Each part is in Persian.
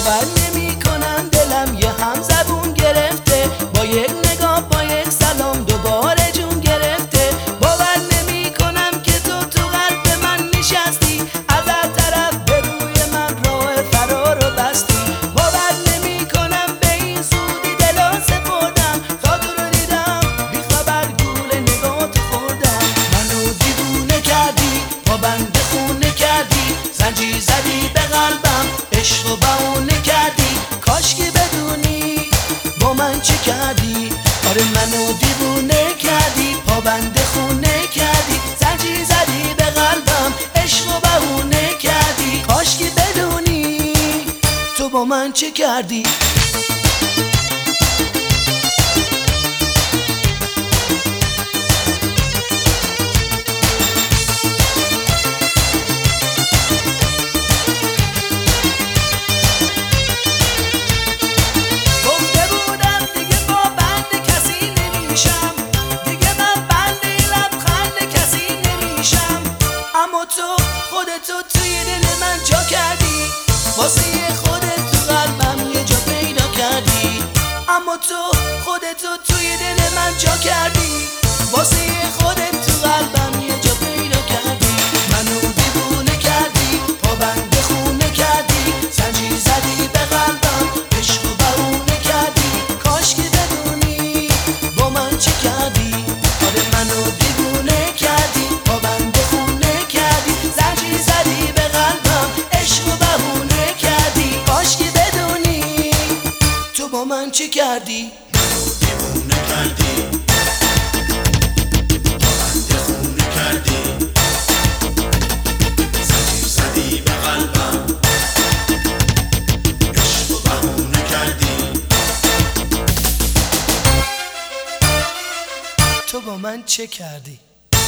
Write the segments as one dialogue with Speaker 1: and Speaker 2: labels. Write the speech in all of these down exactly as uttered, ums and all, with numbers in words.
Speaker 1: باور نمی کنم دلم یه هم زبون گرفته، با یک نگاه با یک سلام دوباره جون گرفته. باور نمی کنم که تو تو قلب من نشستی، از هر طرف به روی من راه فرار رو بستی. باور نمی کنم به این زودی دلو سپردم، تا تو رو دیدم بی خبر گول نگات خوردم. منو دیوونه کردی، پابند خونه کردی، زنجیر زدی به قلبم، عشق و بهونه کردی. کاش که بدونی با من چه کردی. آره منو دیوونه کردی، پابند خونه کردی، زنجیر زدی به قلبم، عشق و بهونه کردی. کاش که بدونی تو با من چه کردی. تو خودتو توی دل من جا کردی، واسه خودت تو قلبم یه جا پیدا کردی. اما تو خودتو توی دل من جا کردی، واسه خودت تو قلبم یه جا پیدا کردی. منو دیوونه کردی، پابند خونه کردی، زنجیر زدی به قلبم، عشق و بهونه کردی. کاش که بدونی با من چه کردی. آره منو دیوونه کردی، پابند خونه کردی، زنجیر زدی به قلبم، عشق و بهونه کردی. کاش که بدونی تو با من چه کردی.
Speaker 2: دیوونه کردی، پابند خونه کردی، زنجیر زدی به قلبم، عشق و بهونه کردی.
Speaker 1: تو با من چه کردی.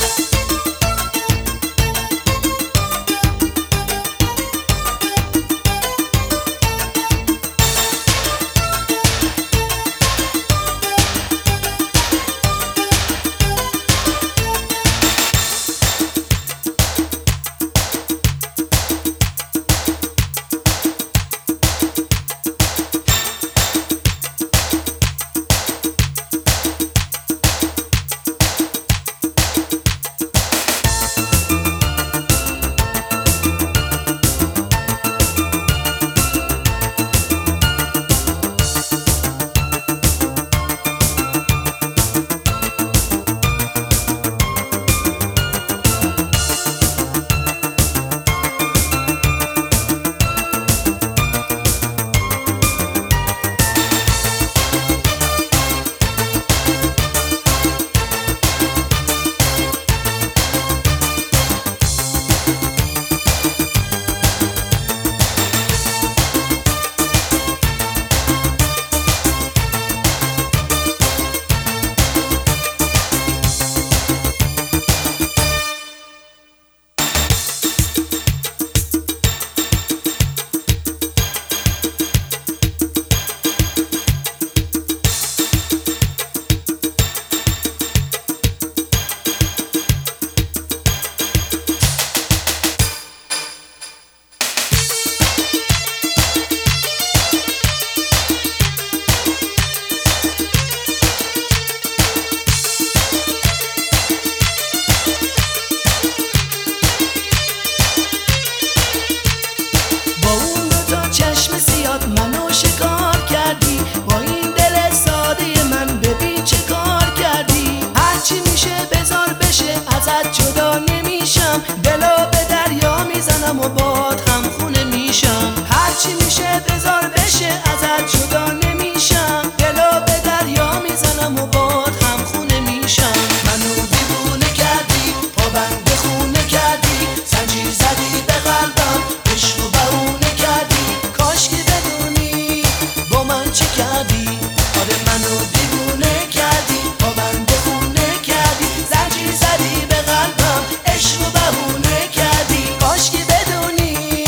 Speaker 1: منو شکار کردی، با این دل ساده من ببین چه کار کردی. هرچی میشه بذار بشه، ازت جدا نمیشم، دلو به دریا میزنم و باد هم خونه میشم. هرچی میشه بذار بشه، ازت جدا نمیشم، دلو به دریا میزنم و باد هم خونه میشم. منو دیوونه کردی، پابند خونه کردی، زنجیر زدی به قلبم، عشق و بهونه کردی. کاش که بدونی با من چه کردی. آره منو دیوونه کردی، پابند خونه کردی، زنجیر زدی به قلبم، عشق و بهونه کردی. کاش که بدونی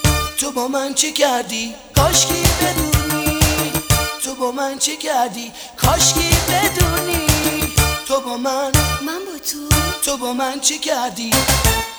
Speaker 1: تو با من چه کردی. کاش که بدونی تو با من چه کردی. کاش که بدونی تو با من من با تو تو با من چه کردی.